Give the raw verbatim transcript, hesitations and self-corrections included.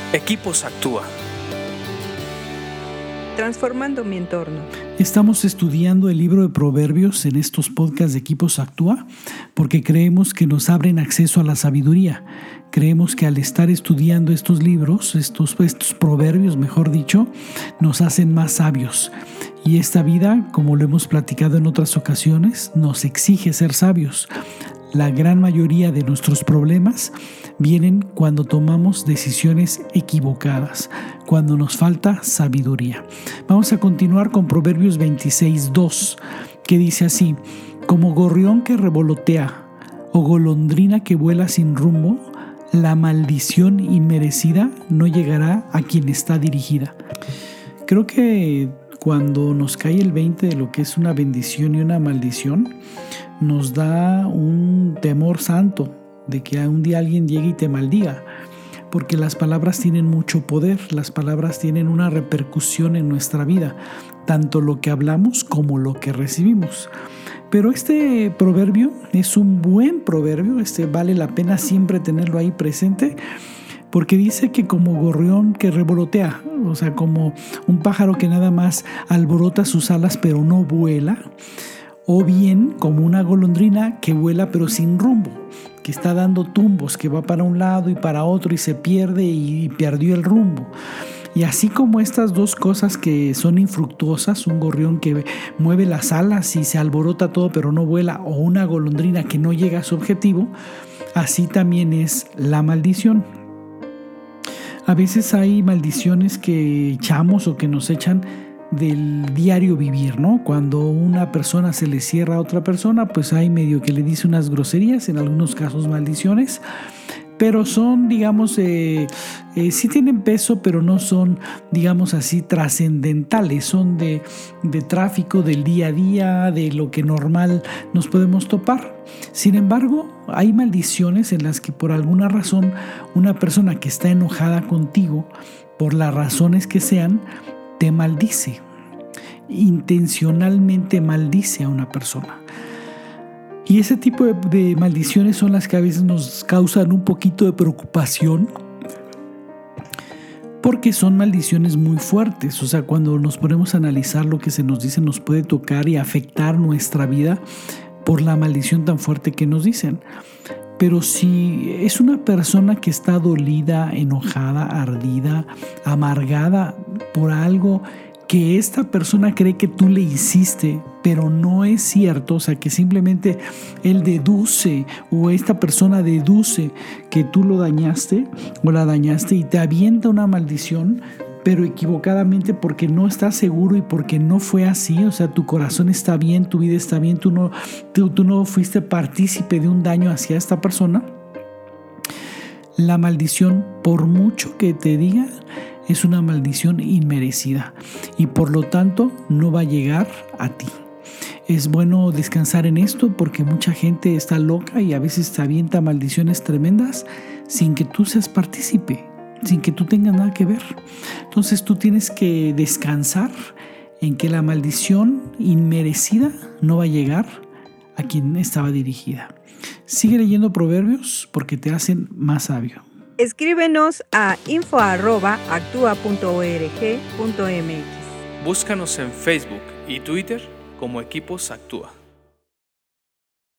Equipos Actúa. Transformando mi entorno. Estamos estudiando el libro de Proverbios en estos podcasts de Equipos Actúa porque creemos que nos abren acceso a la sabiduría. Creemos que al estar estudiando estos libros, estos, estos proverbios, mejor dicho, nos hacen más sabios. Y esta vida, como lo hemos platicado en otras ocasiones, nos exige ser sabios. La gran mayoría de nuestros problemas vienen cuando tomamos decisiones equivocadas, cuando nos falta sabiduría. Vamos a continuar con Proverbios veintiséis dos, que dice así: como gorrión que revolotea o golondrina que vuela sin rumbo, la maldición inmerecida no llegará a quien está dirigida. Creo que cuando nos cae el veinte de lo que es una bendición y una maldición, nos da un temor santo de que un día alguien llegue y te maldiga, porque las palabras tienen mucho poder, las palabras tienen una repercusión en nuestra vida, tanto lo que hablamos como lo que recibimos. Pero este proverbio es un buen proverbio, este vale la pena siempre tenerlo ahí presente, porque dice que como gorrión que revolotea, o sea, como un pájaro que nada más alborota sus alas pero no vuela, o bien como una golondrina que vuela pero sin rumbo, que está dando tumbos, que va para un lado y para otro y se pierde y perdió el rumbo. Y así como estas dos cosas que son infructuosas, un gorrión que mueve las alas y se alborota todo pero no vuela, o una golondrina que no llega a su objetivo, así también es la maldición. A veces hay maldiciones que echamos o que nos echan del diario vivir, ¿no? Cuando una persona se le cierra a otra persona, pues hay medio que le dice unas groserías, en algunos casos maldiciones, pero son, digamos, eh, eh, sí tienen peso, pero no son, digamos así, trascendentales, son de, de tráfico del día a día, de lo que normal nos podemos topar. Sin embargo, hay maldiciones en las que por alguna razón una persona que está enojada contigo, por las razones que sean, te maldice, intencionalmente maldice a una persona. Y ese tipo de, de maldiciones son las que a veces nos causan un poquito de preocupación, porque son maldiciones muy fuertes. O sea, cuando nos ponemos a analizar lo que se nos dice, nos puede tocar y afectar nuestra vida por la maldición tan fuerte que nos dicen. Pero si es una persona que está dolida, enojada, ardida, amargada por algo que esta persona cree que tú le hiciste, pero no es cierto, o sea, que simplemente él deduce o esta persona deduce que tú lo dañaste o la dañaste y te avienta una maldición, pero equivocadamente porque no estás seguro y porque no fue así, o sea, tu corazón está bien, tu vida está bien, tú no, tú, tú no fuiste partícipe de un daño hacia esta persona. La maldición, por mucho que te diga, es una maldición inmerecida y por lo tanto no va a llegar a ti. Es bueno descansar en esto porque mucha gente está loca y a veces te avienta maldiciones tremendas sin que tú seas partícipe, sin que tú tengas nada que ver. Entonces tú tienes que descansar en que la maldición inmerecida no va a llegar a quien estaba dirigida. Sigue leyendo proverbios porque te hacen más sabio. Escríbenos a info arroba actua punto org punto mx. Búscanos en Facebook y Twitter como Equipos Actúa.